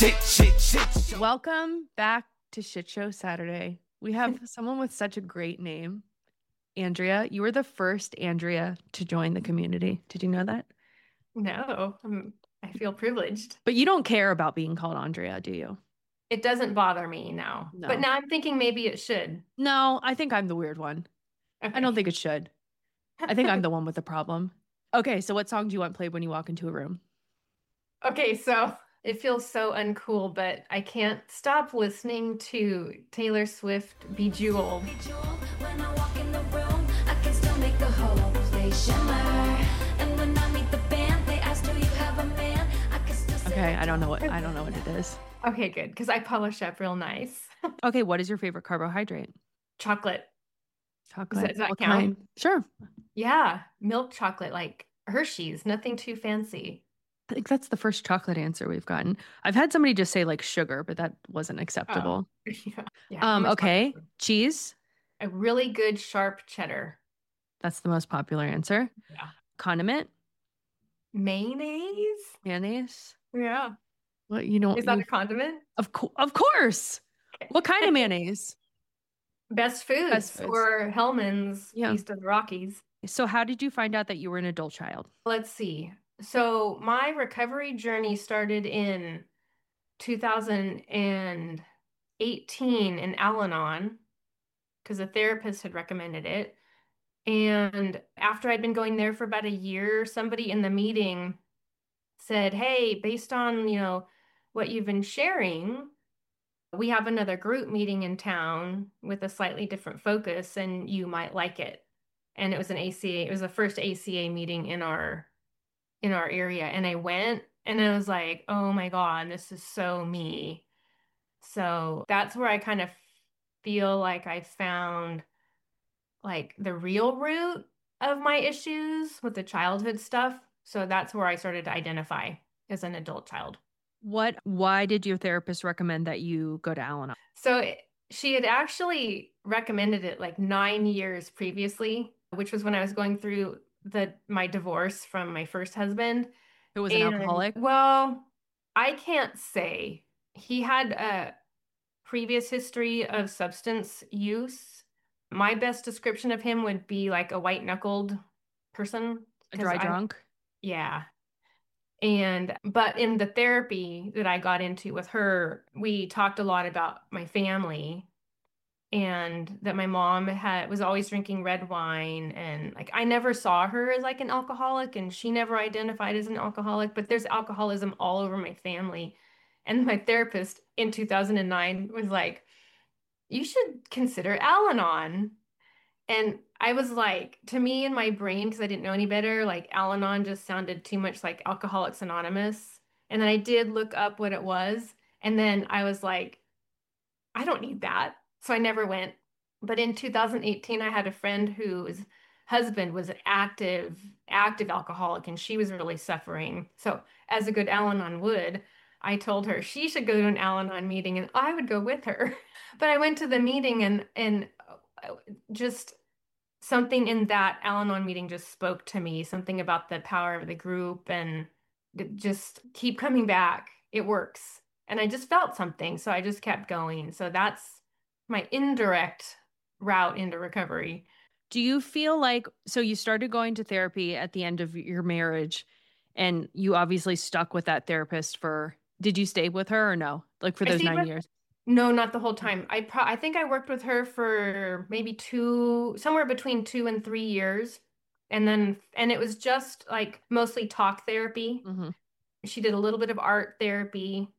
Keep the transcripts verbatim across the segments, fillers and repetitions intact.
Shit, shit, shit. Welcome back to Shit Show Saturday. We have someone with such a great name. Andrea, you were the first Andrea to join the community. Did you know that? No, I'm, I feel privileged. But you don't care about being called Andrea, do you? It doesn't bother me now. No. But now I'm thinking maybe it should. No, I think I'm the weird one. Okay. I don't think it should. I think I'm the one with the problem. Okay, so what song do you want played when you walk into a room? Okay, so it feels so uncool, but I can't stop listening to Taylor Swift, Bejeweled. When I walk in the room, I can still make the whole place shimmer. And when I meet the band, they ask, do you have a man? I can still say Okay, I don't know what I don't know what it is. Okay, good, because I polish up real nice. Okay, what is your favorite carbohydrate? Chocolate. Chocolate. Does that, does that What count? kind? Sure. Yeah, milk chocolate, like Hershey's, nothing too fancy. I think that's the first chocolate answer we've gotten. I've had somebody just say like sugar, but that wasn't acceptable. Oh, yeah. Yeah, Um, I'm a okay. chocolate. Cheese. A really good sharp cheddar. That's the most popular answer. Yeah. Condiment. Mayonnaise? Mayonnaise. Yeah. What you know? Is that you- a condiment? of co- of course. What kind of mayonnaise? Best Foods, Best Foods. or Hellman's Yeah. Feast of the Rockies. So how did you find out that you were an adult child? Let's see. So my recovery journey started in two thousand eighteen in Al-Anon because a therapist had recommended it. And after I'd been going there for about a year, somebody in the meeting said, "Hey, based on, you know, what you've been sharing, we have another group meeting in town with a slightly different focus and you might like it." And it was an A C A, it was the first A C A meeting in our in our area. And I went and I was like, "Oh my God, this is so me." So that's where I kind of feel like I found like the real root of my issues with the childhood stuff. So that's where I started to identify as an adult child. What? Why did your therapist recommend that you go to Al-Anon? So it- she had actually recommended it like nine years previously, which was when I was going through the my divorce from my first husband. Who was an And, alcoholic? well, I can't say. He had a previous history of substance use. My best description of him would be like a white-knuckled person. A 'Cause dry I- drunk? Yeah. And, but in the therapy that I got into with her, we talked a lot about my family and that my mom had was always drinking red wine. And like, I never saw her as like an alcoholic and she never identified as an alcoholic, but there's alcoholism all over my family. And my therapist in two thousand nine was like, "You should consider Al-Anon." And I was like, to me in my brain, because I didn't know any better, like Al-Anon just sounded too much like Alcoholics Anonymous. And then I did look up what it was. And then I was like, I don't need that. So I never went. But in two thousand eighteen, I had a friend whose husband was an active, active alcoholic, and she was really suffering. So as a good Al-Anon would, I told her she should go to an Al-Anon meeting and I would go with her. But I went to the meeting and and uh, just something in that Al-Anon meeting just spoke to me, something about the power of the group and just keep coming back. It works. And I just felt something, so I just kept going. So that's my indirect route into recovery. Do you feel like, so you started going to therapy at the end of your marriage and you obviously stuck with that therapist for, did you stay with her or no? Like for I those stayed nine with- years? No, not the whole time. I pro I think I worked with her for maybe two, somewhere between two and three years. And then, and it was just like mostly talk therapy. Mm-hmm. She did a little bit of art therapy.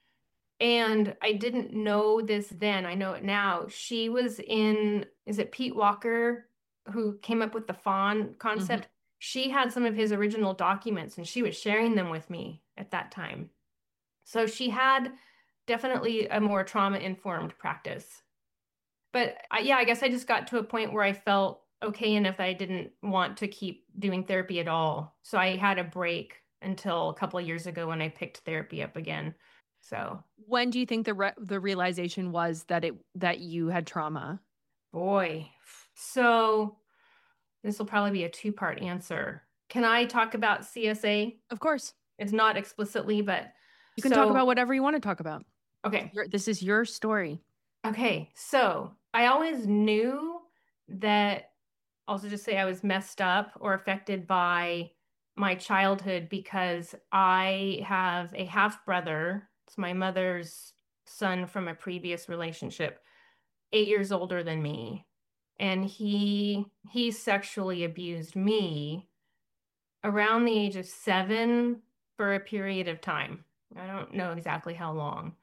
And I didn't know this then. I know it now. She was in, is it Pete Walker who came up with the fawn concept? She had some of his original documents and she was sharing them with me at that time. So she had definitely a more trauma-informed practice. But I, yeah, I guess I just got to a point where I felt okay enough that I didn't want to keep doing therapy at all. So I had a break until a couple of years ago when I picked therapy up again. So When do you think the re- the realization was that it that you had trauma? boy, so this will probably be a two-part answer. Can I talk about C S A? Of course. It's not explicitly, but You can talk about So, whatever you want to talk about. okay. Your, this is your story. Okay. So I always knew that, also just say I was messed up or affected by my childhood because I have a half brother. It's my mother's son from a previous relationship, eight years older than me. And he he sexually abused me around the age of seven for a period of time. I don't know exactly how long.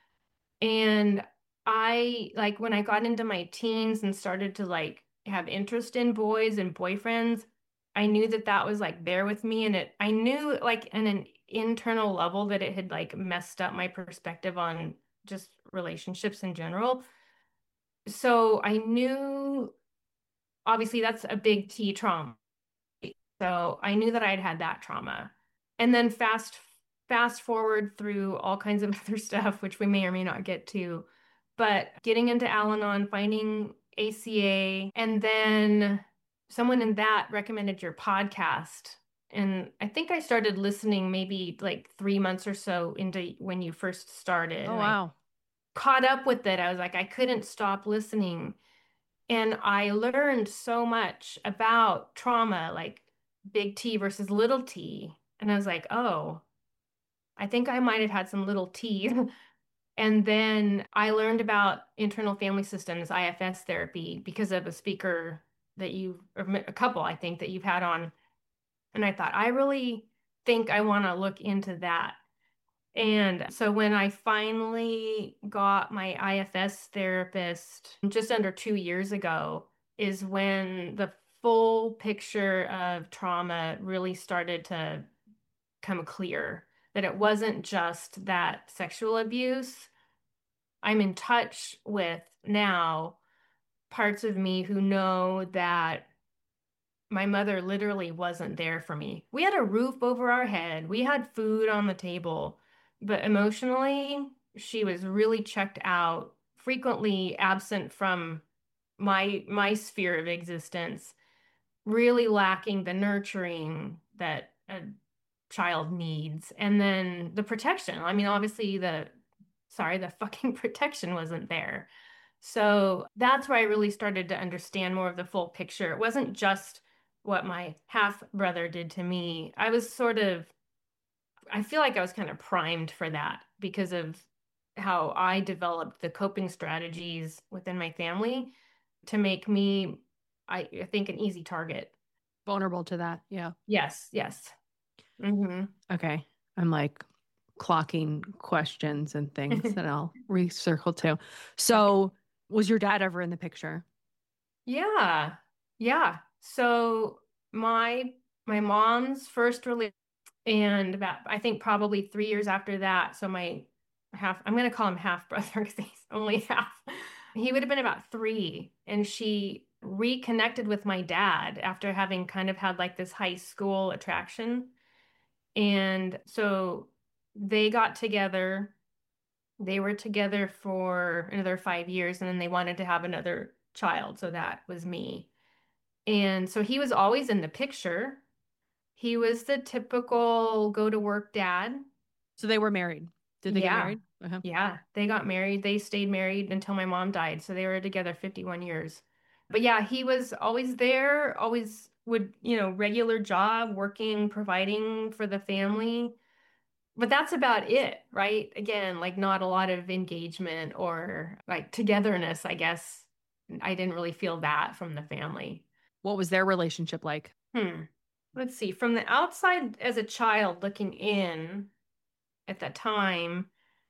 And I like when I got into my teens and started to like have interest in boys and boyfriends, I knew that that was like there with me, and it I knew like in an internal level that it had like messed up my perspective on just relationships in general. So I knew obviously that's a big T trauma. So I knew that I'd had that trauma. And then fast fast forward through all kinds of other stuff, which we may or may not get to, but getting into Al-Anon, finding A C A, and then someone in that recommended your podcast. And I think I started listening maybe like three months or so into when you first started. Oh, And I wow. caught up with it. I was like, I couldn't stop listening. And I learned so much about trauma, like big T versus little t. And I was like, oh, I think I might have had some little t. And then I learned about internal family systems, I F S therapy, because of a speaker that you, or a couple, I think, that you've had on. And I thought, I really think I want to look into that. And so when I finally got my I F S therapist just under two years ago, is when the full picture of trauma really started to come clear. That it wasn't just that sexual abuse. I'm in touch with now parts of me who know that my mother literally wasn't there for me. We had a roof over our head, we had food on the table, but emotionally, she was really checked out, frequently absent from my my sphere of existence, really lacking the nurturing that a child needs. And then the protection. I mean, obviously the sorry, the fucking protection wasn't there. So that's where I really started to understand more of the full picture. It wasn't just what my half brother did to me. I was sort of, I feel like I was kind of primed for that because of how I developed the coping strategies within my family to make me, I, I think, an easy target. Vulnerable to that. Yeah. Yes, yes. Hmm. Okay. I'm like clocking questions and things that I'll recircle to. Okay. So, was your dad ever in the picture? Yeah. Yeah. So my my mom's first relationship and about I think probably three years after that. So my half I'm gonna call him half brother because he's only half. He would have been about three, and she reconnected with my dad after having kind of had like this high school attraction. And so they got together. They were together for another five years, and then they wanted to have another child. So that was me. And so he was always in the picture. He was the typical go to work dad. So they were married. Did they get Yeah. married? Uh-huh. Yeah. They got married. They stayed married until my mom died. So they were together fifty-one years. But yeah, he was always there, always would, you know, regular job, working, providing for the family. But that's about it, right? Again, like not a lot of engagement or like togetherness, I guess. I didn't really feel that from the family. What was their relationship like? Hmm. Let's see. From the outside as a child looking in at that time,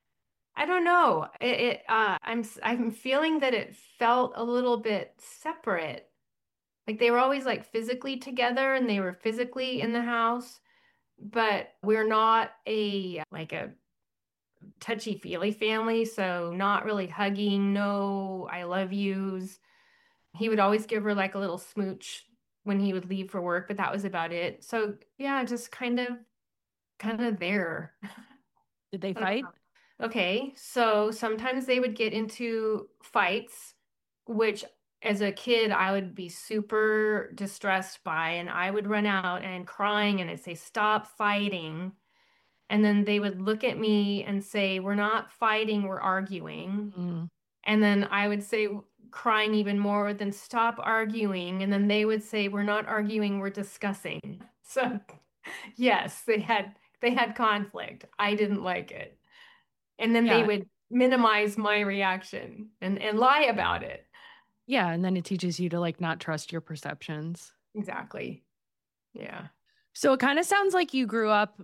I don't know. It, it uh I'm s- I'm feeling that it felt a little bit separate. Like they were always like physically together and they were physically in the house, but we're not a like a touchy-feely family, so not really hugging, no I love yous. He would always give her like a little smooch when he would leave for work, but that was about it. So yeah, just kind of kind of there. Did they I don't fight? know. Okay, so sometimes they would get into fights, which as a kid I would be super distressed by, and I would run out and crying and I'd say, "Stop fighting." And then they would look at me and say, we're not fighting, we're arguing. Mm. And then I would say, crying even more, then stop arguing. And then they would say, we're not arguing, we're discussing. So yes, they had they had conflict. I didn't like it. And then they Yeah. would minimize my reaction and, and lie about it. Yeah. And then it teaches you to like not trust your perceptions. Exactly. Yeah. So it kind of sounds like you grew up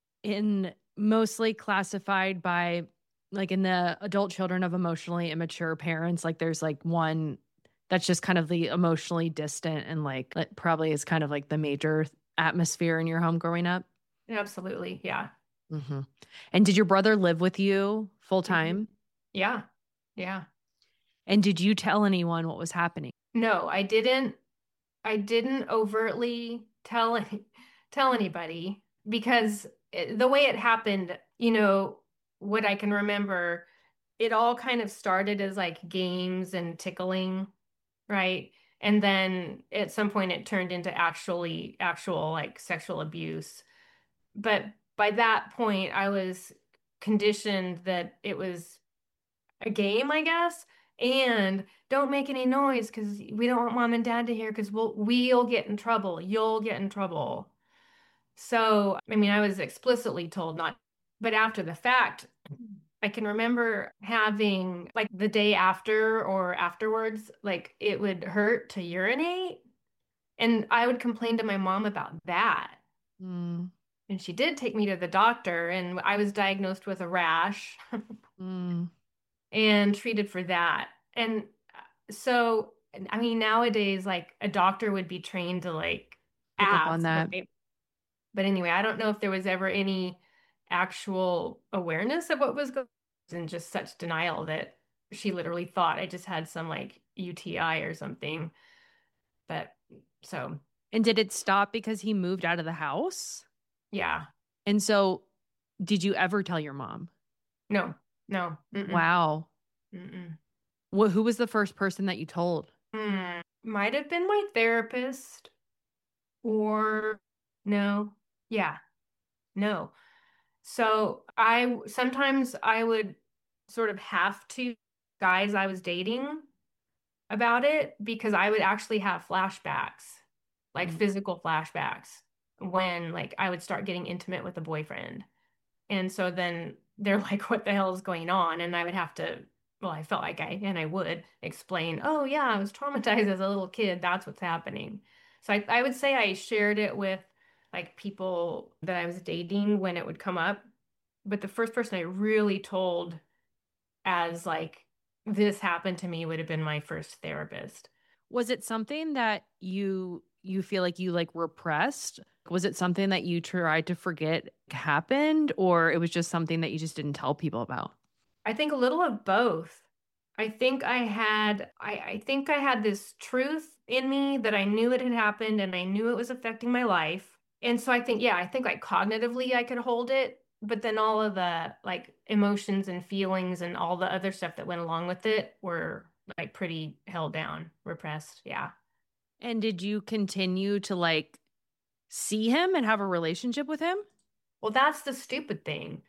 in mostly classified by like in the adult children of emotionally immature parents. Like there's like one that's just kind of the emotionally distant and like it probably is kind of like the major atmosphere in your home growing up. Absolutely. Yeah. Mm-hmm. And did your brother live with you full time? Yeah. Yeah. And did you tell anyone what was happening? No, I didn't. I didn't overtly tell any, tell anybody because it, the way it happened, you know, what I can remember, it all kind of started as like games and tickling, right? And then at some point it turned into actually actual like sexual abuse. But by that point, I was conditioned that it was a game, I guess. And don't make any noise because we don't want mom and dad to hear because we'll we'll get in trouble. You'll get in trouble. So, I mean, I was explicitly told not, but after the fact, I can remember having like the day after or afterwards, like it would hurt to urinate. And I would complain to my mom about that. Mm. And she did take me to the doctor, and I was diagnosed with a rash. Mm. And treated for that. And so, I mean, nowadays, like a doctor would be trained to like Pick up ask, on that. right? But anyway, I don't know if there was ever any actual awareness of what was going on and just such denial that she literally thought I just had some like U T I or something. But so, And did it stop because he moved out of the house? yeah, And so did you ever tell your mom? no, no. Mm-mm, Wow. mm-mm. Wh- who was the first person that you told? Hmm. Might have been my therapist or no. Yeah, no. So I sometimes I would sort of have to guys I was dating about it because I would actually have flashbacks, like Mm. physical flashbacks when like I would start getting intimate with a boyfriend. And so then they're like, what the hell is going on? And I would have to, well, I felt like I, and I would explain, oh, yeah, I was traumatized as a little kid. That's what's happening. So I, I would say I shared it with like people that I was dating when it would come up. But the first person I really told as like, this happened to me would have been my first therapist. Was it something that you you feel like you like repressed? Was it something that you tried to forget happened, or it was just something that you just didn't tell people about? I think a little of both. I think I had I, I think I had this truth in me that I knew it had happened and I knew it was affecting my life. And so I think, yeah, I think like cognitively I could hold it, but then all of the like emotions and feelings and all the other stuff that went along with it were like pretty held down, repressed. Yeah. And did you continue to like see him and have a relationship with him? Well, that's the stupid thing.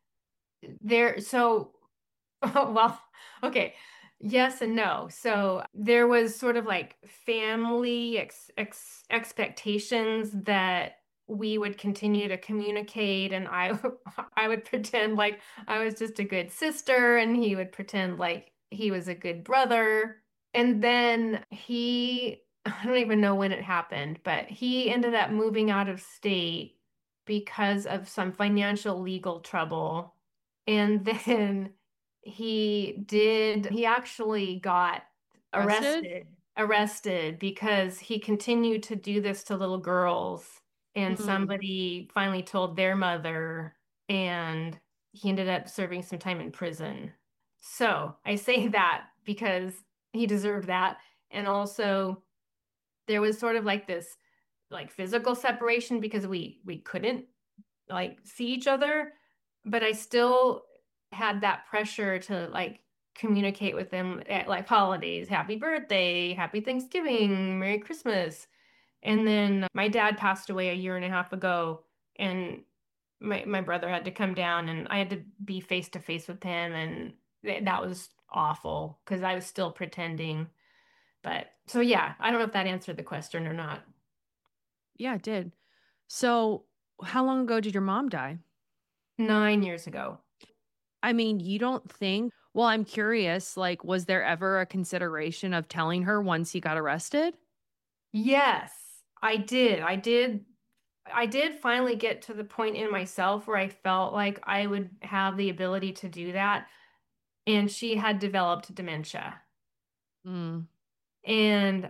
There, so well, okay. Yes and no. So there was sort of like family ex ex expectations that we would continue to communicate, and I I would pretend like I was just a good sister, and he would pretend like he was a good brother. And then he, I don't even know when it happened, but he ended up moving out of state because of some financial legal trouble. And then he did, he actually got Arrested? arrested, arrested because he continued to do this to little girls. And Hmm. somebody finally told their mother, and he ended up serving some time in prison. So I say that because he deserved that. And also there was sort of like this like physical separation because we we couldn't like see each other, but I still had that pressure to like communicate with them at like holidays, happy birthday, happy Thanksgiving, Merry Christmas. And then my dad passed away a year and a half ago, and my my brother had to come down and I had to be face to face with him, and th that was awful because I was still pretending. But so yeah, I don't know if that answered the question or not. Yeah, it did. So, how long ago did your mom die? Nine years ago. I mean, you don't think, well, I'm curious, like, was there ever a consideration of telling her once he got arrested? Yes, I did. I did. I did finally get to the point in myself where I felt like I would have the ability to do that. And she had developed dementia. Mm, And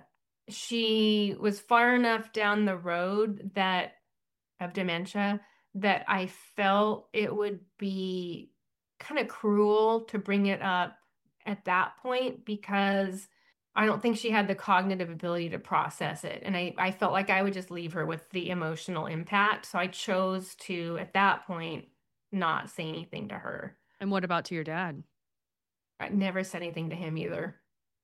she was far enough down the road that of dementia that I felt it would be kind of cruel to bring it up at that point because I don't think she had the cognitive ability to process it. And I, I felt like I would just leave her with the emotional impact. So I chose to, at that point, not say anything to her. and what about to your dad? I never said anything to him either.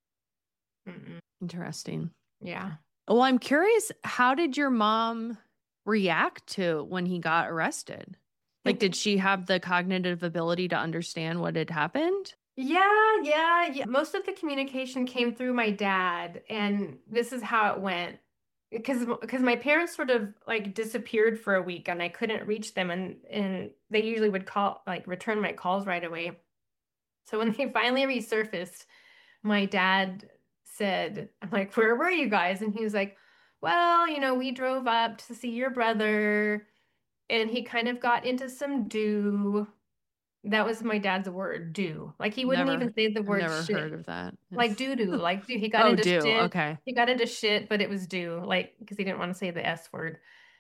Mm-mm. Interesting. Yeah. Well, I'm curious, how did your mom react to when he got arrested? Like, did she have the cognitive ability to understand what had happened? Yeah, yeah, yeah. Most of the communication came through my dad, and this is how it went. Because because my parents sort of like disappeared for a week and I couldn't reach them, and and they usually would call like return my calls right away. So when they finally resurfaced, my dad said, I'm like, "Where were you guys?" And he was like, "Well, you know, we drove up to see your brother." And he kind of got into some do. That was my dad's word, do. Like he wouldn't Never, even say the I've word never heard shit. of that. Like doo doo. Like dude, he got Oh, into do. shit. Okay. He got into shit, but it was do. Like because he didn't want to say the S word.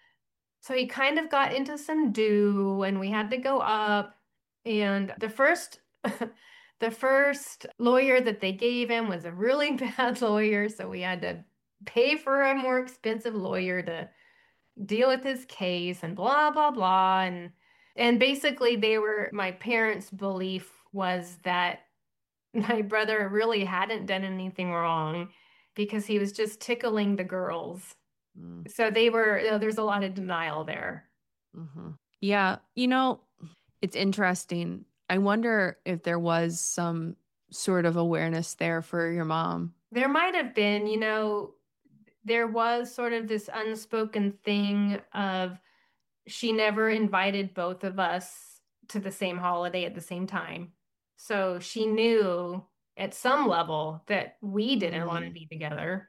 So he kind of got into some do, and we had to go up. And the first the first lawyer that they gave him was a really bad lawyer, so we had to pay for a more expensive lawyer to deal with his case and blah blah blah. And and basically they were my parents' belief was that my brother really hadn't done anything wrong because he was just tickling the girls. Mm, So they were, you know, there's a lot of denial there. hmm Yeah. You know, it's interesting. I wonder if there was some sort of awareness there for your mom. There might have been, you know, there was sort of this unspoken thing of she never invited both of us to the same holiday at the same time. So she knew at some level that we didn't want to Mm. be together.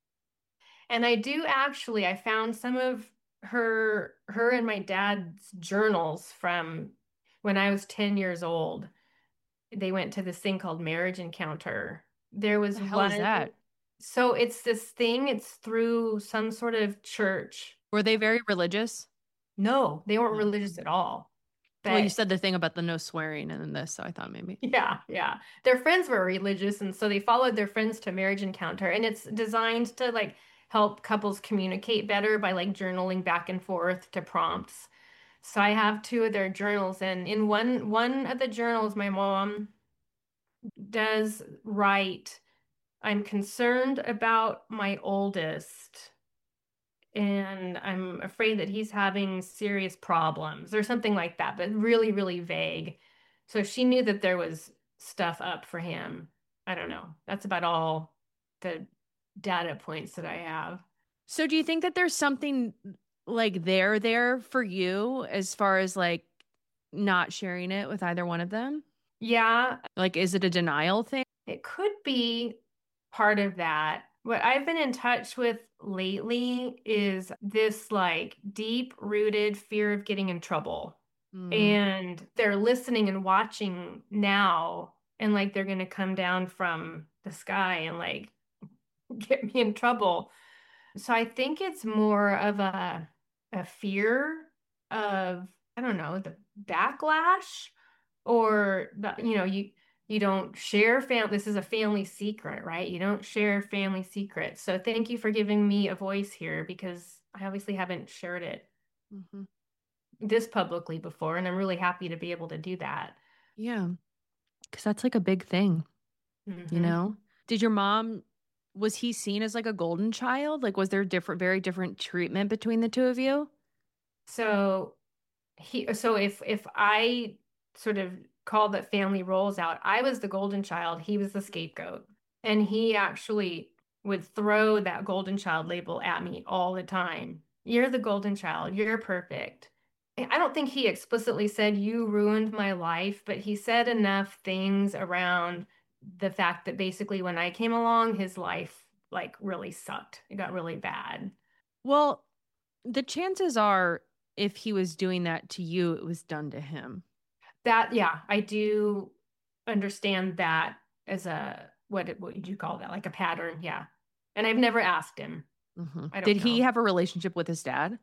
And I do actually, I found some of her her and my dad's journals from when I was ten years old. They went to this thing called Marriage Encounter. There The was hell is one, that? so it's this thing, it's through some sort of church. Were they very religious? No, they weren't No. religious at all. Well, you But said the thing about the no swearing and then this, so I thought maybe. yeah, yeah. Their friends were religious, and so they followed their friends to Marriage Encounter. And it's designed to like help couples communicate better by like journaling back and forth to prompts. So I have two of their journals, and in one one of the journals, my mom does write, I'm concerned about my oldest, and I'm afraid that he's having serious problems or something like that, but really, really vague. So she knew that there was stuff up for him. I don't know. That's about all the data points that I have. So do you think that there's something like there there for you as far as like not sharing it with either one of them? Yeah, Like, is it a denial thing? it could be part of that. What I've been in touch with lately is this like deep rooted fear of getting in trouble. Mm, And they're listening and watching now, and like they're going to come down from the sky and like get me in trouble. So I think it's more of a a fear of, I don't know, the backlash, or the, you know, you you don't share fam this is a family secret, right? You don't share family secrets. So thank you for giving me a voice here because I obviously haven't shared it mhm. this publicly before, and I'm really happy to be able to do that. Yeah, because that's like a big thing, you Hmm. know? Did your mom, was he seen as like a golden child? Like, was there different, very different treatment between the two of you? So he, so if, if I sort of call the family roles out, I was the golden child. He was the scapegoat. And he actually would throw that golden child label at me all the time. You're the golden child. You're perfect. I don't think he explicitly said you ruined my life, but he said enough things around the fact that basically when I came along, his life like really sucked. It got really bad. Well, the chances are if he was doing that to you, it was done to him. That, yeah, I do understand that as a, what, what would you call that? Like a pattern. Yeah. And I've never asked him. Mm-hmm. I don't Did he know. have a relationship with his dad?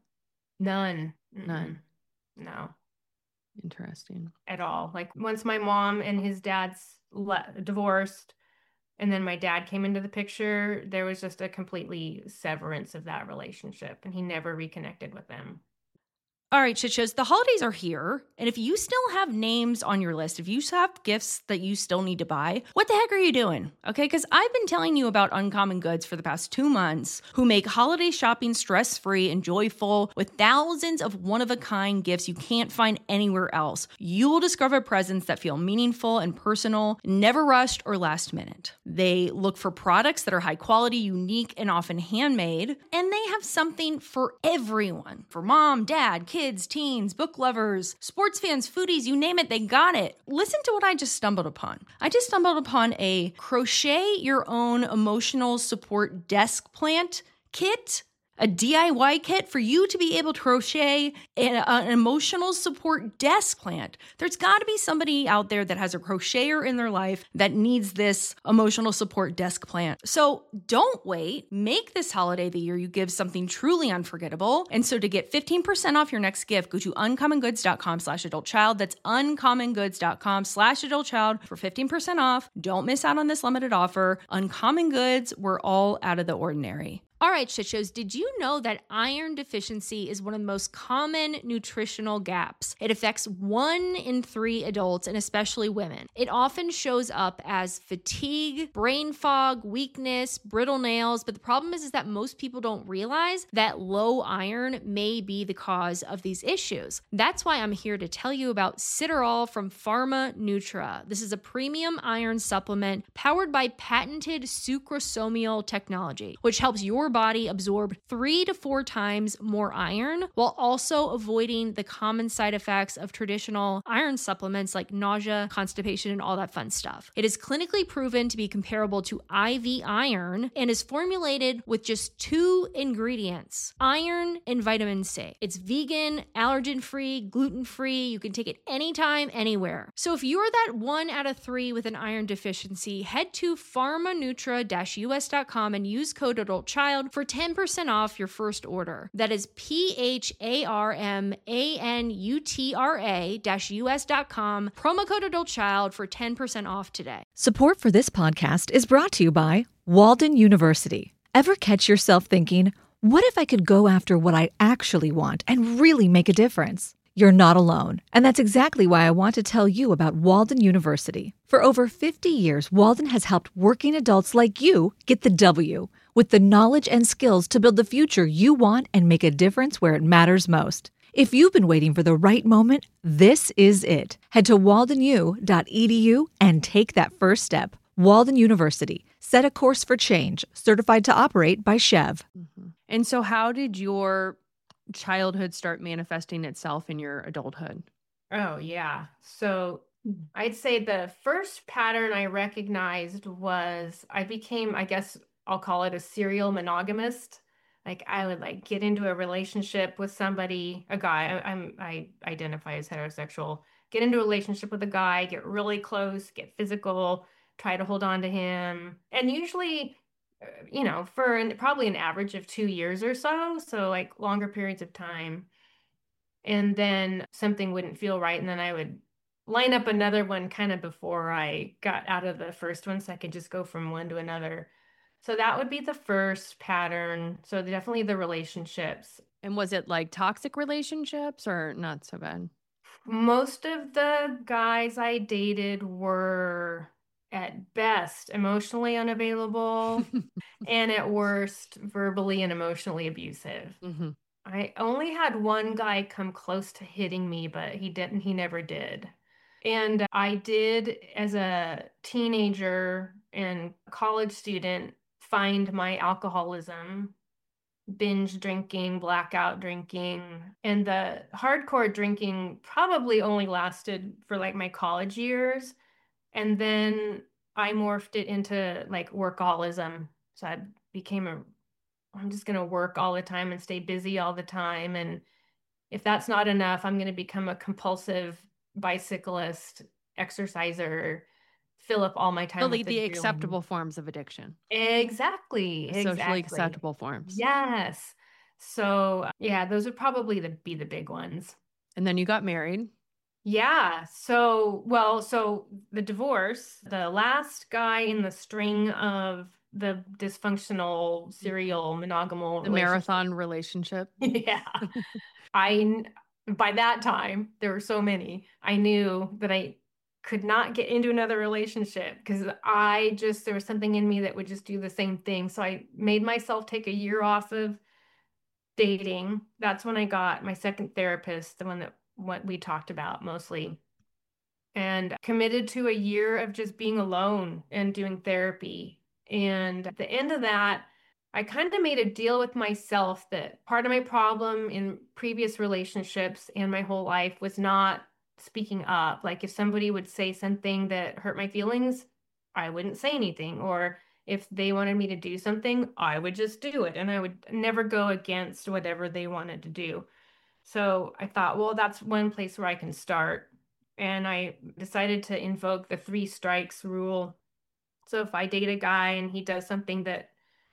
None. None. Mm-mm. No. Interesting. At all. Like once my mom and his dad's le- divorced, and then my dad came into the picture, there was just a completely severance of that relationship, and he never reconnected with them. All right, shit shows. The holidays are here, and if you still have names on your list, if you have gifts that you still need to buy, what the heck are you doing? Okay, because I've been telling you about Uncommon Goods for the past two months, who make holiday shopping stress-free and joyful with thousands of one-of-a-kind gifts you can't find anywhere else. You will discover presents that feel meaningful and personal, never rushed or last minute. They look for products that are high quality, unique, and often handmade, and they have something for everyone. For mom, dad, kids, Kids, teens, book lovers, sports fans, foodies, you name it, they got it. Listen to what I just stumbled upon. I just stumbled upon a crochet your own emotional support desk plant kit. A D I Y kit for you to be able to crochet an, an emotional support desk plant. There's got to be somebody out there that has a crocheter in their life that needs this emotional support desk plant. So don't wait. Make this holiday the year you give something truly unforgettable. And so to get fifteen percent off your next gift, go to uncommongoods.com slash adult child. That's uncommongoods.com slash adult child for fifteen percent off. Don't miss out on this limited offer. Uncommon Goods, we're all out of the ordinary. All right, shit shows. Did you know that iron deficiency is one of the most common nutritional gaps? It affects one in three adults and especially women. It often shows up as fatigue, brain fog, weakness, brittle nails. But the problem is, is that most people don't realize that low iron may be the cause of these issues. That's why I'm here to tell you about Citarol from Pharma Nutra. This is a premium iron supplement powered by patented sucrosomial technology, which helps your body absorb three to four times more iron while also avoiding the common side effects of traditional iron supplements like nausea, constipation, and all that fun stuff. It is clinically proven to be comparable to I V iron and is formulated with just two ingredients, iron and vitamin C. It's vegan, allergen-free, gluten-free. You can take it anytime, anywhere. So if you're that one out of three with an iron deficiency, head to pharmanutra dash u s dot com and use code ADULTCHILD for ten percent off your first order. That is P H A R M A N U T R A dash U S dot com, promo code ADULTCHILD for ten percent off today. Support for this podcast is brought to you by Walden University. Ever catch yourself thinking, what if I could go after what I actually want and really make a difference? You're not alone, and that's exactly why I want to tell you about Walden University. For over fifty years, Walden has helped working adults like you get the W, with the knowledge and skills to build the future you want and make a difference where it matters most. If you've been waiting for the right moment, this is it. Head to walden u dot e d u and take that first step. Walden University. Set a course for change. Certified to operate by Chev. Mm-hmm. And so how did your childhood start manifesting itself in your adulthood? Oh, yeah. So I'd say the first pattern I recognized was I became, I guess I'll call it a serial monogamist. Like I would like get into a relationship with somebody, a guy, I, I'm, I identify as heterosexual, get into a relationship with a guy, get really close, get physical, try to hold on to him. And usually, you know, for an, probably an average of two years or so. So like longer periods of time. And then something wouldn't feel right. And then I would line up another one kind of before I got out of the first one. So I could just go from one to another. So that would be the first pattern. So definitely the relationships. And was it like toxic relationships or not so bad? Most of the guys I dated were at best emotionally unavailable and at worst verbally and emotionally abusive. Mm-hmm. I only had one guy come close to hitting me, but he didn't, he never did. And I did, as a teenager and college student, find my alcoholism, binge drinking, blackout drinking, and the hardcore drinking probably only lasted for like my college years. And then I morphed it into like workaholism. So I became a, I'm just going to work all the time and stay busy all the time. And if that's not enough, I'm going to become a compulsive bicyclist, exerciser, fill up all my time Really with the adrenaline. acceptable forms of addiction. Exactly. The socially Exactly. acceptable forms. Yes. So yeah, those would probably the, be the big ones. And then you got married. Yeah. So, well, so the divorce, the last guy in the string of the dysfunctional serial monogamal The marathon relationship. Yeah. I, by that time, there were so many, I knew that I could not get into another relationship because I just, there was something in me that would just do the same thing. So I made myself take a year off of dating. That's when I got my second therapist, the one that what we talked about mostly, and committed to a year of just being alone and doing therapy. And at the end of that, I kind of made a deal with myself that part of my problem in previous relationships and my whole life was not speaking up. Like if somebody would say something that hurt my feelings, I wouldn't say anything. Or if they wanted me to do something, I would just do it. And I would never go against whatever they wanted to do. So I thought, well, that's one place where I can start. And I decided to invoke the three strikes rule. So if I date a guy and he does something that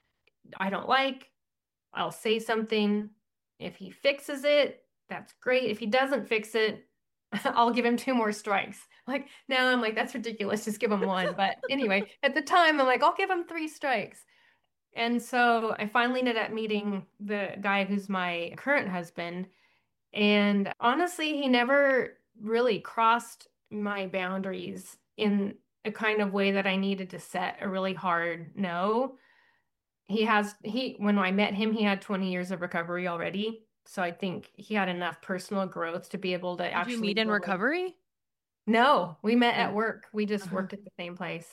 I don't like, I'll say something. If he fixes it, that's great. If he doesn't fix it, I'll give him two more strikes. Like now I'm like, that's ridiculous. Just give him one. But anyway, at the time, I'm like, I'll give him three strikes. And so I finally ended up meeting the guy who's my current husband. And honestly, he never really crossed my boundaries in a kind of way that I needed to set a really hard no. He has, he, when I met him, he had twenty years of recovery already. So I think he had enough personal growth to be able to Did actually you meet in go- recovery? No, we met at Oh. work. We just Uh-huh. worked at the same place.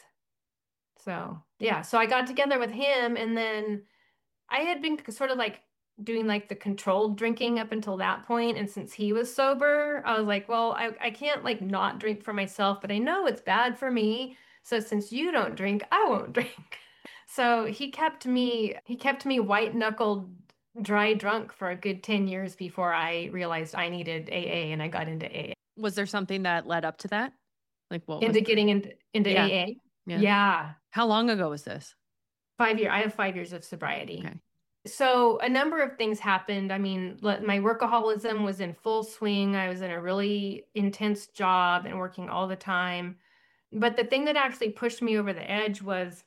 So yeah, so I got together with him, and then I had been sort of like doing like the controlled drinking up until that point. And since he was sober, I was like, well, I, I can't like not drink for myself, but I know it's bad for me. So since you don't drink, I won't drink. So he kept me, he kept me white knuckled dry drunk for a good ten years before I realized I needed A A and I got into A A. Was there something that led up to that? Like what was Into the- getting into, into Yeah. A A? Yeah. Yeah. How long ago was this? Five year, I have five years of sobriety. Okay. So a number of things happened. I mean, le- my workaholism was in full swing. I was in a really intense job and working all the time. But the thing that actually pushed me over the edge was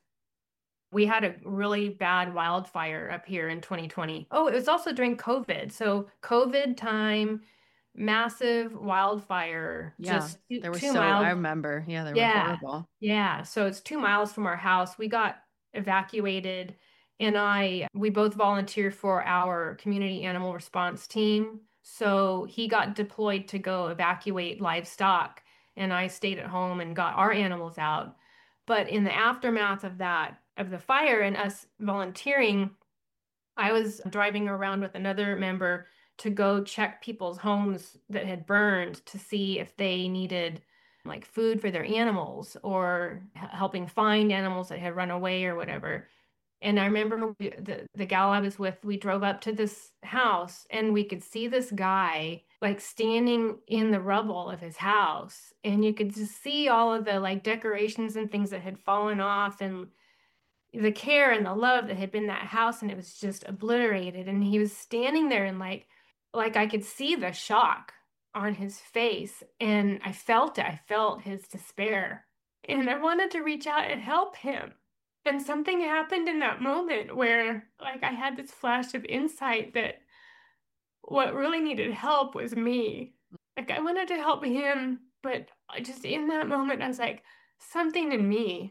we had a really bad wildfire up here in twenty twenty. Oh, it was also during COVID. So COVID time, massive wildfire. Yeah. just two, There were two so miles. I remember. Yeah, they were Yeah. horrible. Yeah, so it's two miles from our house. We got evacuated, and I we both volunteer for our community animal response team. So he got deployed to go evacuate livestock, and I stayed at home and got our animals out. But in the aftermath of that, of the fire and us volunteering, I was driving around with another member to go check people's homes that had burned to see if they needed like food for their animals or h- helping find animals that had run away or whatever. And I remember we- the the gal I was with, we drove up to this house and we could see this guy like standing in the rubble of his house, and you could just see all of the like decorations and things that had fallen off and the care and the love that had been that house, and it was just obliterated. And he was standing there and like like I could see the shock on his face, and I felt it. I felt his despair. And I wanted to reach out and help him. And something happened in that moment where like I had this flash of insight that what really needed help was me. Like I wanted to help him, but I just in that moment I was like, something in me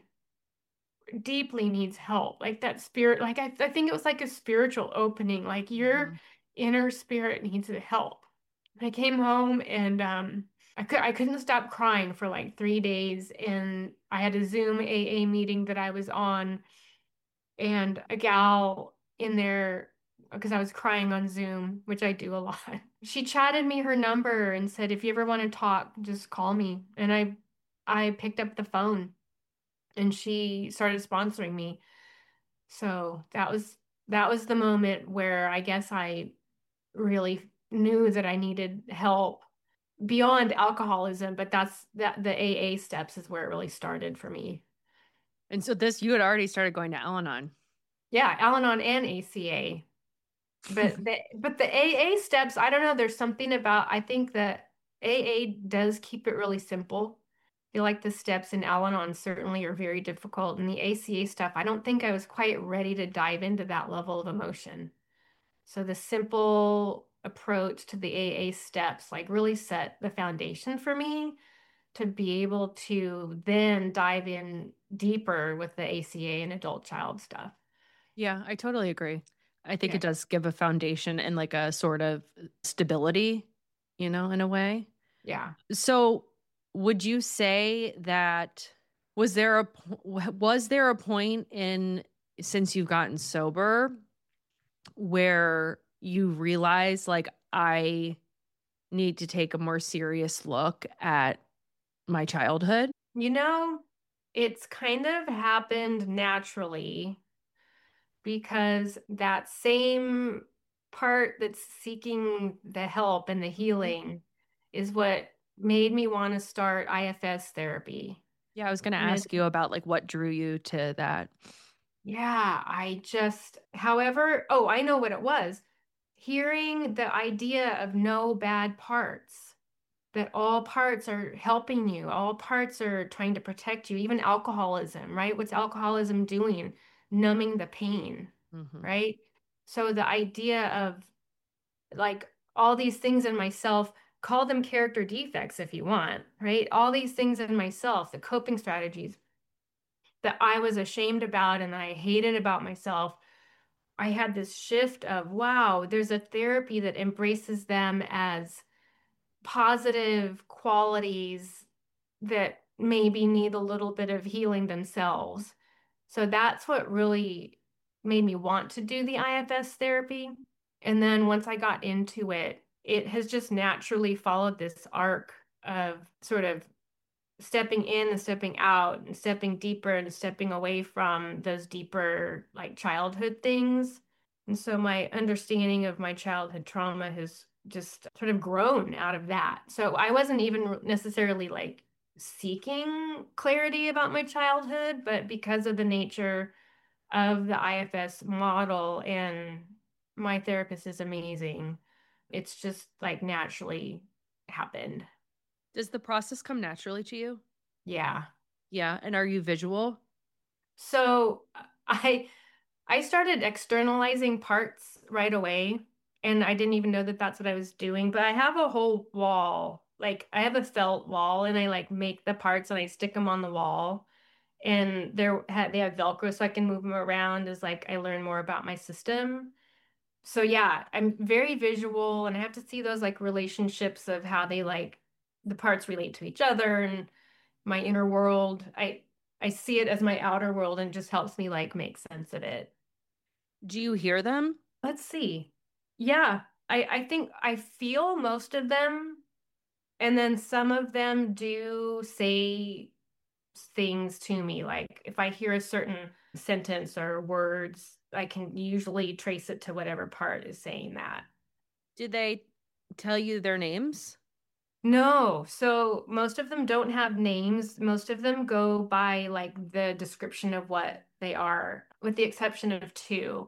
deeply needs help. Like that spirit, like I, I think it was like a spiritual opening. Like you're Mhm. inner spirit needs help. I came home and um, I could I couldn't stop crying for like three days, and I had a Zoom A A meeting that I was on, and a gal in there, because I was crying on Zoom, which I do a lot. She chatted me her number and said, "If you ever want to talk, just call me." And I I picked up the phone, and she started sponsoring me. So that was that was the moment where I guess I really knew that I needed help beyond alcoholism, but that's that the A A steps is where it really started for me. And so this, you had already started going to Al-Anon. Yeah, Al-Anon and A C A. But the but the A A steps, I don't know, there's something about, I think that A A does keep it really simple. I feel like the steps in Al-Anon certainly are very difficult. And the A C A stuff, I don't think I was quite ready to dive into that level of emotion. So the simple approach to the A A steps like really set the foundation for me to be able to then dive in deeper with the A C A and adult child stuff. Yeah, I totally agree. I think Yeah. it does give a foundation and like a sort of stability, you know, in a way. Yeah. So would you say that was there a po- was there a point in since you've gotten sober where you realize like I need to take a more serious look at my childhood? You know, it's kind of happened naturally because that same part that's seeking the help and the healing is what made me want to start I F S therapy. Yeah, I was going to And ask you about like what drew you to that. yeah, I just, however, oh, I know what it was. Hearing the idea of no bad parts, that all parts are helping you, all parts are trying to protect you, even alcoholism, right? What's alcoholism doing? Numbing the pain, Mhm. right? So the idea of like all these things in myself, call them character defects if you want, right? All these things in myself, the coping strategies that I was ashamed about and I hated about myself, I had this shift of, wow, there's a therapy that embraces them as positive qualities that maybe need a little bit of healing themselves. So that's what really made me want to do the I F S therapy. And then once I got into it, it has just naturally followed this arc of sort of stepping in and stepping out and stepping deeper and stepping away from those deeper like childhood things. And so my understanding of my childhood trauma has just sort of grown out of that. So I wasn't even necessarily like seeking clarity about my childhood, but because of the nature of the I F S model, and my therapist is amazing, it's just like naturally happened. Does the process come naturally to you? Yeah. Yeah. And are you visual? So I I started externalizing parts right away, and I didn't even know that that's what I was doing, but I have a whole wall. Like I have a felt wall and I like make the parts and I stick them on the wall, and they're ha- they have Velcro so I can move them around as like I learn more about my system. So yeah, I'm very visual and I have to see those like relationships of how they like the parts relate to each other and my inner world. I I see it as my outer world and it just helps me like make sense of it. Do you hear them? Let's see. Yeah, I I think I feel most of them, and then some of them do say things to me. Like if I hear a certain sentence or words, I can usually trace it to whatever part is saying that. Did they tell you their names? No, so most of them don't have names. Most of them go by like the description of what they are, with the exception of two.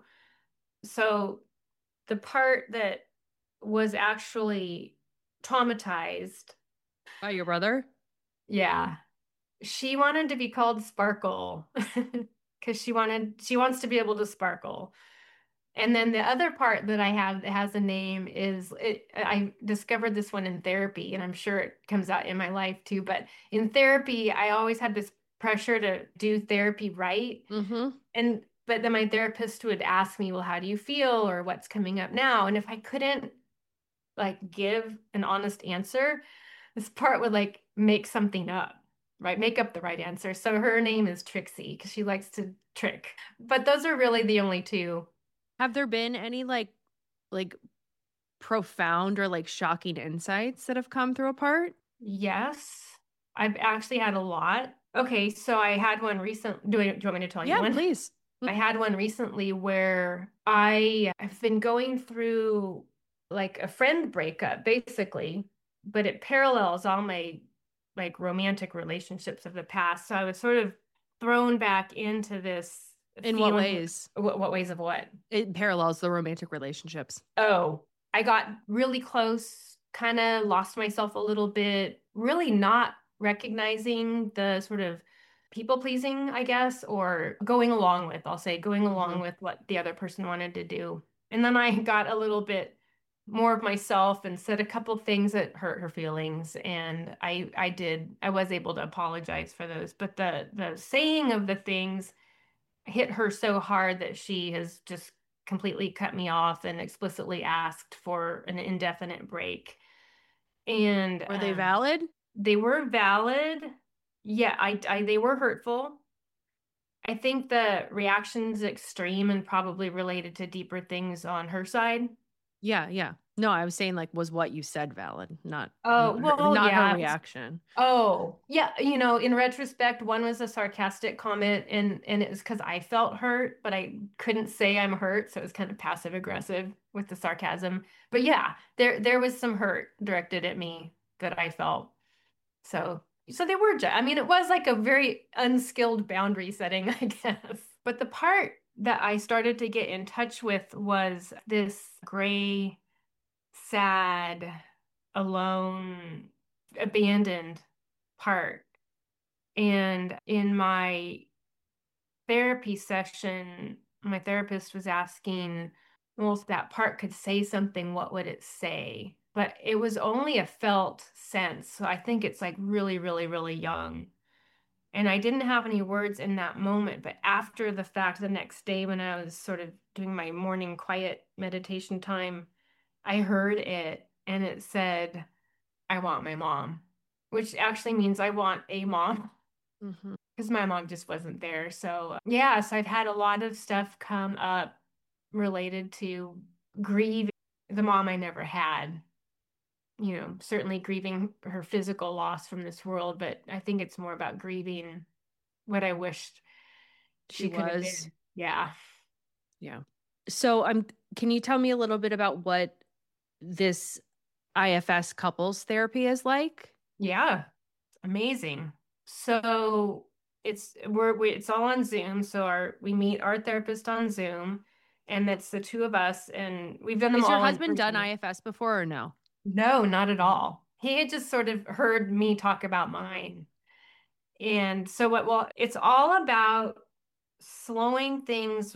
So the part that was actually traumatized, By your brother? yeah, she wanted to be called Sparkle because she wanted she wants to be able to sparkle. And then the other part that I have that has a name is it, I discovered this one in therapy, and I'm sure it comes out in my life too. But in therapy, I always had this pressure to do therapy right. Mm-hmm. And But then my therapist would ask me, well, how do you feel, or what's coming up now? And if I couldn't like give an honest answer, this part would like make something up, right? Make up the right answer. So her name is Trixie because she likes to trick. But those are really the only two. Have there been any like like profound or like shocking insights that have come through a part? Yes, I've actually had a lot. Okay, so I had one recent. Do, I, do you want me to tell you Yeah, one? please. I had one recently where I have been going through like a friend breakup, basically, but it parallels all my like romantic relationships of the past. So I was sort of thrown back into this. In what feeling- ways? What, what ways of what? It parallels the romantic relationships. Oh, I got really close, kind of lost myself a little bit, really not recognizing the sort of people pleasing, I guess, or going along with, I'll say, going along Mhm. with what the other person wanted to do. And then I got a little bit more of myself and said a couple things that hurt her feelings. And I I did, I was able to apologize for those. But the the saying of the things hit her so hard that she has just completely cut me off and explicitly asked for an indefinite break. And Were they um, valid? they were valid. Yeah, I, I they were hurtful. I think the reaction's extreme and probably related to deeper things on her side. Yeah, yeah. No, I was saying like was what you said valid, not Oh, her- well, not yeah, her it was- reaction. Oh, yeah, you know, in retrospect, one was a sarcastic comment and and it was because I felt hurt, but I couldn't say I'm hurt, so it was kind of passive aggressive with the sarcasm. But yeah, there there was some hurt directed at me that I felt. So so they were ju- I mean, it was like a very unskilled boundary setting, I guess. But the part that I started to get in touch with was this gray, sad, alone, abandoned part. And in my therapy session, my therapist was asking, well, if that part could say something, what would it say? But it was only a felt sense. So I think it's like really, really, really young. And I didn't have any words in that moment. But after the fact, the next day when I was sort of doing my morning quiet meditation time, I heard it and it said, I want my mom, which actually means I want a mom Mhm. because my mom just wasn't there. So, yeah, so I've had a lot of stuff come up related to grieving the mom I never had. You know, certainly grieving her physical loss from this world, but I think it's more about grieving what I wished she, She could have was. been. Yeah. Yeah. So I'm can you tell me a little bit about what this I F S couples therapy is like? Yeah. Amazing. So it's we're we, it's all on Zoom. So our we meet our therapist on Zoom, and it's the two of us, and we've done them Has all your in husband done person. I F S before or no? No, not at all. He had just sort of heard me talk about mine. And so what, well, it's all about slowing things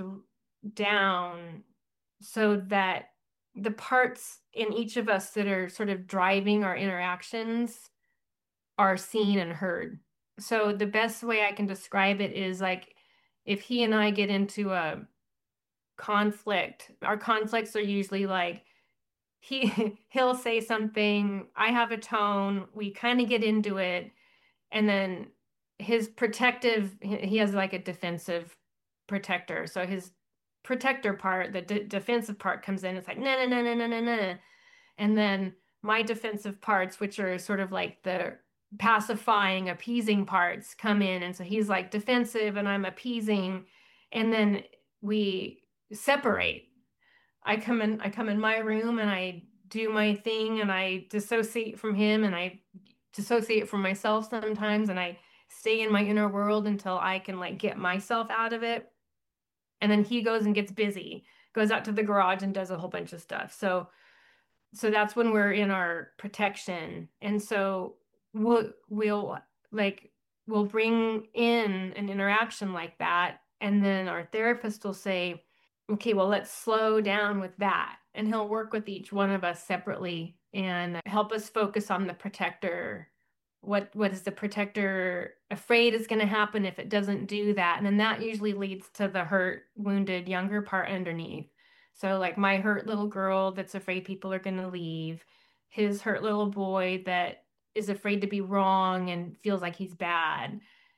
down so that the parts in each of us that are sort of driving our interactions are seen and heard. So the best way I can describe it is like if he and I get into a conflict, our conflicts are usually like he he'll say something, I have a tone, we kind of get into it, and then his protective, he he has like a defensive protector. So his protector part, the d defensive part comes in, it's like no no no no no no no. And then my defensive parts, which are sort of like the pacifying, appeasing parts, come in. And so he's like defensive and I'm appeasing. And then we separate. I come in, I come in my room and I do my thing and I dissociate from him and I dissociate from myself sometimes and I stay in my inner world until I can like get myself out of it. And then he goes and gets busy, goes out to the garage and does a whole bunch of stuff. So so that's when we're in our protection. And so we'll we'll like we'll bring in an interaction like that. And then our therapist will say, okay, well, let's slow down with that. And he'll work with each one of us separately and help us focus on the protector what what is the protector afraid is going to happen if it doesn't do that? And then that usually leads to the hurt, wounded, younger part underneath. So like my hurt little girl that's afraid people are going to leave, his hurt little boy that is afraid to be wrong and feels like he's bad.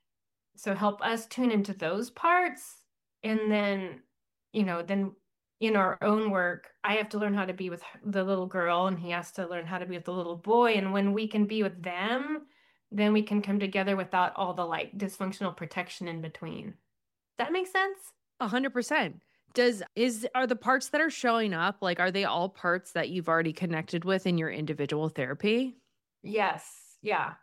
So help us tune into those parts. And then, you know, then in our own work, I have to learn how to be with the little girl and he has to learn how to be with the little boy. And when we can be with them, then we can come together without all the like dysfunctional protection in between. Does that make sense? A hundred percent. Does is are the parts that are showing up, like, are they all parts that you've already connected with in your individual therapy? Yes. Yeah.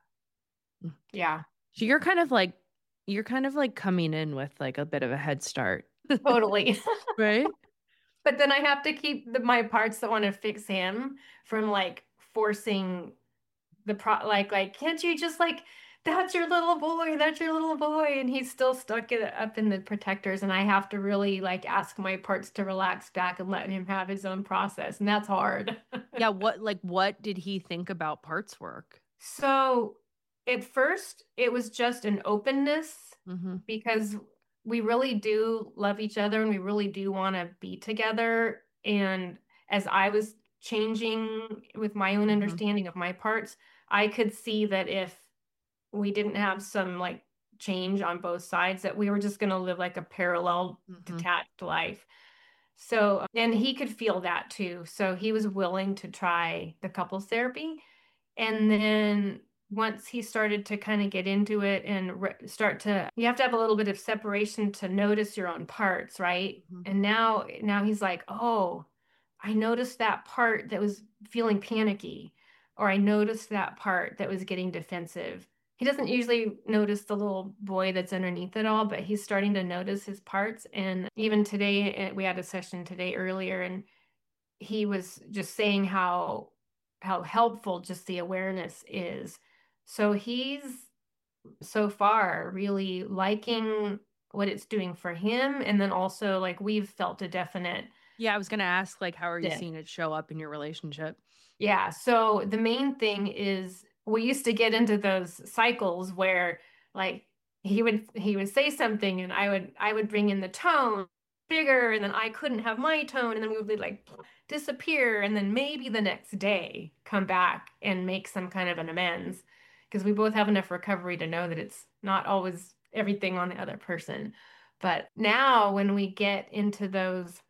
Yeah. So you're kind of like you're kind of like coming in with like a bit of a head start. Totally. Right? But then I have to keep the, my parts that want to fix him from like forcing the pro like like can't you just like that's your little boy, that's your little boy, and he's still stuck it up in the protectors, and I have to really like ask my parts to relax back and let him have his own process, and that's hard. Yeah, what like what did he think about parts work? So at first it was just an openness Mm-hmm. because we really do love each other and we really do want to be together. And as I was changing with my own Mhm. understanding of my parts, I could see that if we didn't have some like change on both sides, that we were just going to live like a parallel, Mhm. detached life. So, and he could feel that too. So he was willing to try the couples therapy. And then once he started to kind of get into it and re- start to, you have to have a little bit of separation to notice your own parts, right? Mhm. And now, now he's like, oh, I noticed that part that was feeling panicky, or I noticed that part that was getting defensive. He doesn't usually notice the little boy that's underneath it all, but he's starting to notice his parts. And even today, eh, we had a session today earlier, and he was just saying how how helpful just the awareness is. So he's so far really liking what it's doing for him, and then also like we've felt a definite Yeah, I was gonna ask, like, how are you Yeah. seeing it show up in your relationship? yeah. So the main thing is we used to get into those cycles where like he would he would say something and I would I would bring in the tone bigger, and then I couldn't have my tone, and then we would like disappear, and then maybe the next day come back and make some kind of an amends, because we both have enough recovery to know that it's not always everything on the other person. But now when we get into those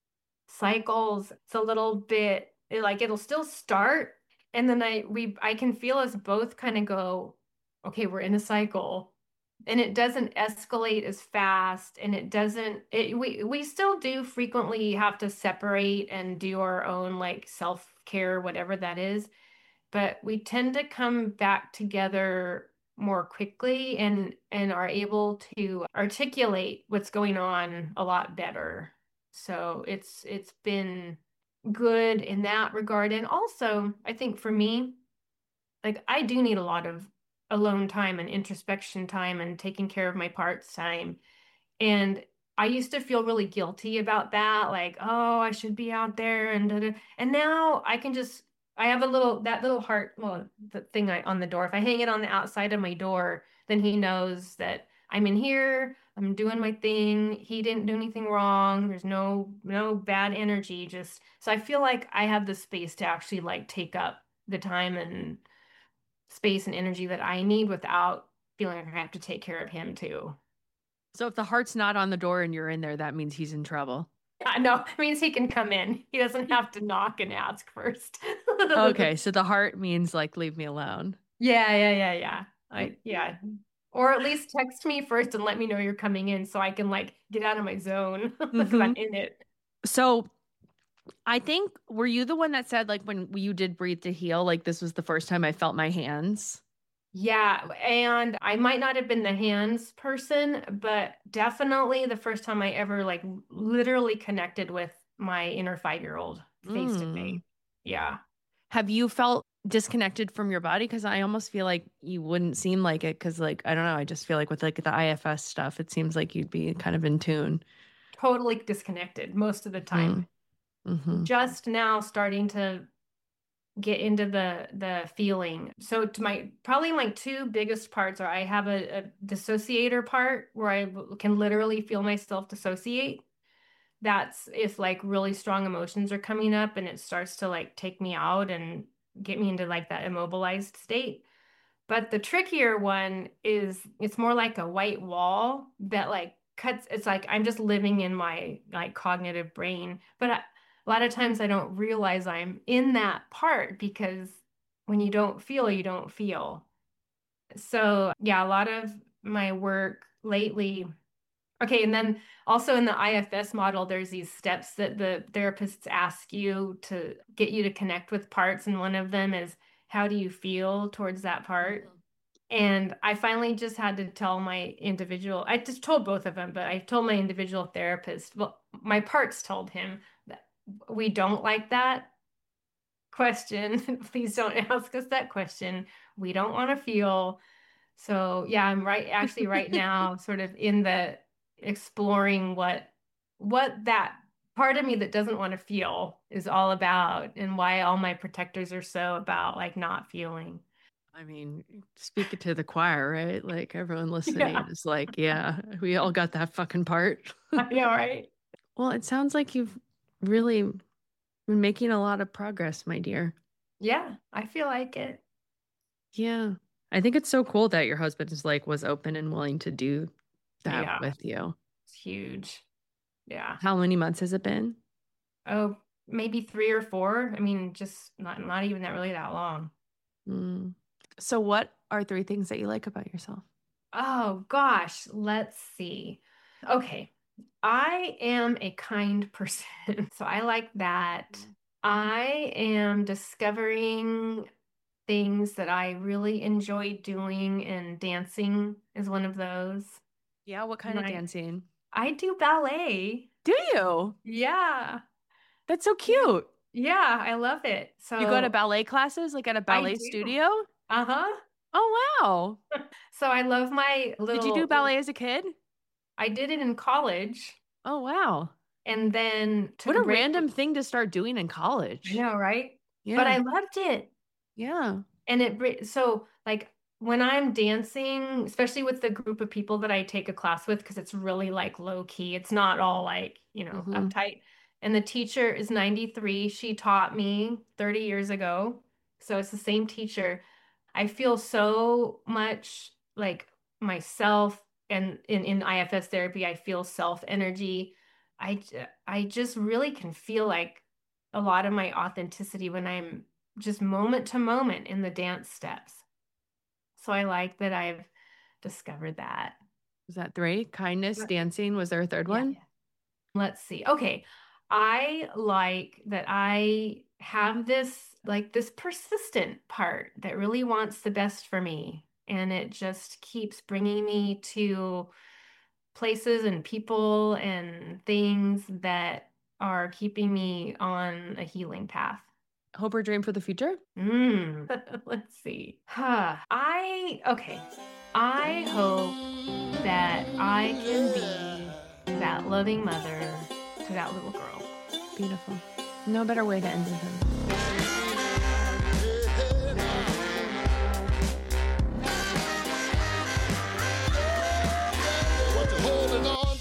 cycles, it's a little bit it, like it'll still start, and then I we I can feel us both kind of go, okay, we're in a cycle, and it doesn't escalate as fast, and it doesn't it we we still do frequently have to separate and do our own like self-care, whatever that is, but we tend to come back together more quickly and and are able to articulate what's going on a lot better. So it's it's been good in that regard. And also, I think for me, like I do need a lot of alone time and introspection time and taking care of my parts time. And I used to feel really guilty about that, like, oh, I should be out there and da, da. And now I can just I have a little that little heart, well, the thing I, on the door. If I hang it on the outside of my door, then he knows that I'm in here, I'm doing my thing. He didn't do anything wrong. There's no no bad energy. Just so I feel like I have the space to actually like take up the time and space and energy that I need without feeling like I have to take care of him too. So if the heart's not on the door and you're in there, that means he's in trouble. Uh, no, it means he can come in. He doesn't have to knock and ask first. Okay, so the heart means like leave me alone. Yeah, yeah, yeah, yeah. I yeah. Or at least text me first and let me know you're coming in so I can like get out of my zone because I'm in it. So I think, were you the one that said like when you did Breathe to Heal, like this was the first time I felt my hands? Yeah, and I might not have been the hands person, but definitely the first time I ever like literally connected with my inner five-year-old face to face. Mm. Yeah. Have you felt disconnected from your body? Because I almost feel like you wouldn't seem like it. Because like I don't know, I just feel like with like the I F S stuff, it seems like you'd be kind of in tune. Totally disconnected most of the time. Mm-hmm. Just now starting to get into the the feeling. So to my probably my two biggest parts are I have a, a dissociator part where I can literally feel myself dissociate. That's if like really strong emotions are coming up and it starts to like take me out and get me into like that immobilized state. But the trickier one is it's more like a white wall that like cuts. It's like I'm just living in my like cognitive brain. But I, a lot of times I don't realize I'm in that part because when you don't feel, you don't feel. So yeah, a lot of my work lately. Okay, and then also in the I F S model, there's these steps that the therapists ask you to get you to connect with parts. And one of them is, how do you feel towards that part? Mm-hmm. And I finally just had to tell my individual, I just told both of them, but I told my individual therapist, well, my parts told him that we don't like that question. Please don't ask us that question. We don't want to feel. So yeah, I'm right, actually right now, sort of in the exploring what what that part of me that doesn't want to feel is all about and why all my protectors are so about like not feeling. I mean, speak it to the choir, right? Like everyone listening yeah. is like, yeah, we all got that fucking part. I know, right? Well, it sounds like you've really been making a lot of progress, my dear. Yeah, I feel like it. Yeah. I think it's so cool that your husband is like was open and willing to do that yeah. with you. It's huge. Yeah. How many months has it been? Oh, maybe three or four. I mean, just not not even that really that long. Mm. So what are three things that you like about yourself? Oh gosh, let's see. Okay. I am a kind person. So I like that. I am discovering things that I really enjoy doing, and dancing is one of those. Yeah, what kind and of I, dancing? I do ballet. Do you? Yeah. That's so cute. Yeah, I love it. So you go to ballet classes, like at a ballet studio? Uh-huh. Oh, wow. So I love my little... Did you do ballet as a kid? I did it in college. Oh, wow. And then... What a random thing to start doing in college. I know, right? Yeah. But I loved it. Yeah. And it... So, like, when I'm dancing, especially with the group of people that I take a class with, because it's really, like, low-key. It's not all, like, you know, mm-hmm. uptight. And the teacher is ninety-three. She taught me thirty years ago. So it's the same teacher. I feel so much like myself, and in, in I F S therapy, I feel self energy. I, I just really can feel like a lot of my authenticity when I'm just moment to moment in the dance steps. So I like that I've discovered that. Was that three? Kindness, yeah. Dancing. Was there a third one? Yeah. Let's see. Okay. I like that I have this like this persistent part that really wants the best for me. And it just keeps bringing me to places and people and things that are keeping me on a healing path. Hope or dream for the future? Mm, let's see. Huh. I, okay. I hope that I can be that loving mother to that little girl. Beautiful. No better way to end it than this. What you holding on